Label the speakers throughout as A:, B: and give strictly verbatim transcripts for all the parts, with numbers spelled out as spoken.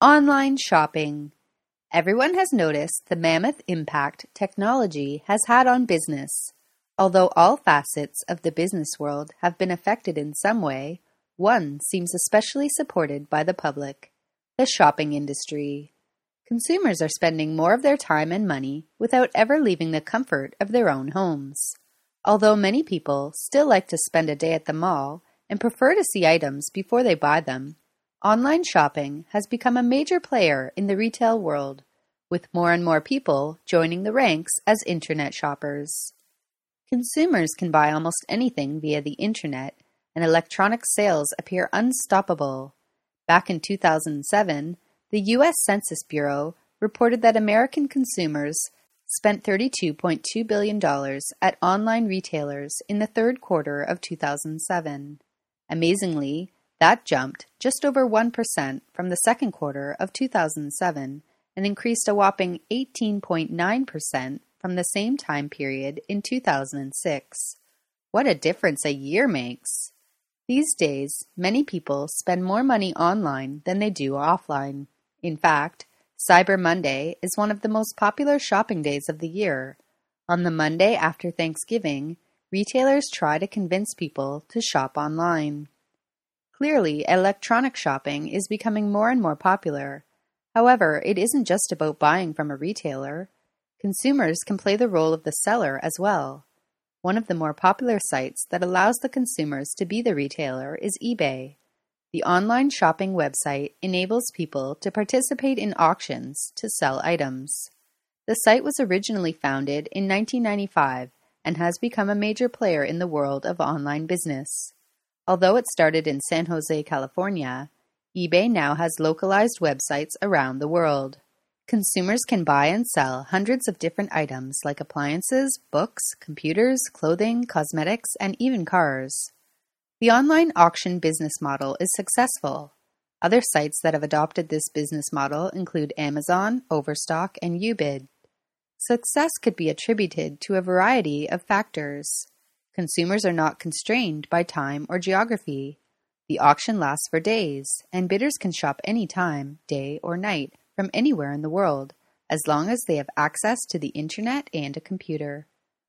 A: Online shopping. Everyone has noticed the mammoth impact technology has had on business. Although all facets of the business world have been affected in some way, one seems especially supported by the public: the shopping industry. Consumers are spending more of their time and money without ever leaving the comfort of their own homes. Although many people still like to spend a day at the mall and prefer to see items before they buy them, online shopping has become a major player in the retail world, with more and more people joining the ranks as internet shoppers. Consumers can buy almost anything via the internet, and electronic sales appear unstoppable. Back in two thousand seven, the U S Census Bureau reported that American consumers spent thirty-two point two billion dollars at online retailers in the third quarter of two thousand seven. Amazingly, that jumped just over one percent from the second quarter of two thousand seven and increased a whopping eighteen point nine percent from the same time period in two thousand six. What a difference a year makes! These days, many people spend more money online than they do offline. In fact, Cyber Monday is one of the most popular shopping days of the year. On the Monday after Thanksgiving, retailers try to convince people to shop online. Clearly, electronic shopping is becoming more and more popular. However, it isn't just about buying from a retailer. Consumers can play the role of the seller as well. One of the more popular sites that allows the consumers to be the retailer is eBay. The online shopping website enables people to participate in auctions to sell items. The site was originally founded in nineteen ninety-five and has become a major player in the world of online business. Although it started in San Jose, California, eBay now has localized websites around the world. Consumers can buy and sell hundreds of different items like appliances, books, computers, clothing, cosmetics, and even cars. The online auction business model is successful. Other sites that have adopted this business model include Amazon, Overstock, and Ubid. Success could be attributed to a variety of factors. Consumers are not constrained by time or geography. The auction lasts for days, and bidders can shop anytime, day or night, from anywhere in the world, as long as they have access to the internet and a computer.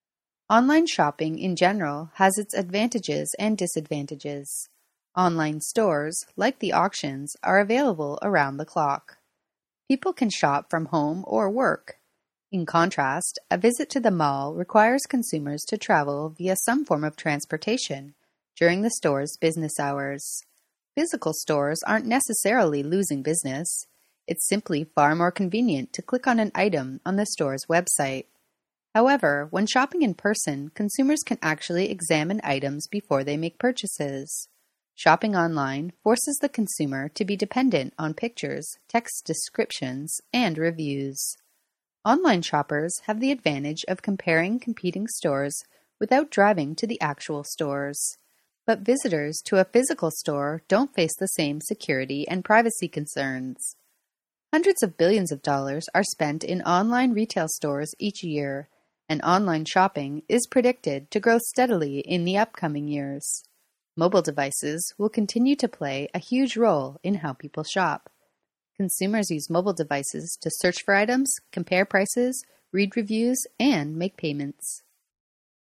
A: Online shopping in general has its advantages and disadvantages. Online stores, like the auctions, are available around the clock. People can shop from home or work. In contrast, a visit to the mall requires consumers to travel via some form of transportation during the store's business hours. Physical stores aren't necessarily losing business. It's simply far more convenient to click on an item on the store's website. However, when shopping in person, consumers can actually examine items before they make purchases. Shopping online forces the consumer to be dependent on pictures, text descriptions, and reviews. Online shoppers have the advantage of comparing competing stores without driving to the actual stores. But visitors to a physical store don't face the same security and privacy concerns. Hundreds of billions of dollars are spent in online retail stores each year, and online shopping is predicted to grow steadily in the upcoming years. Mobile devices will continue to play a huge role in how people shop. Consumers use mobile devices to search for items, compare prices, read reviews, and make payments.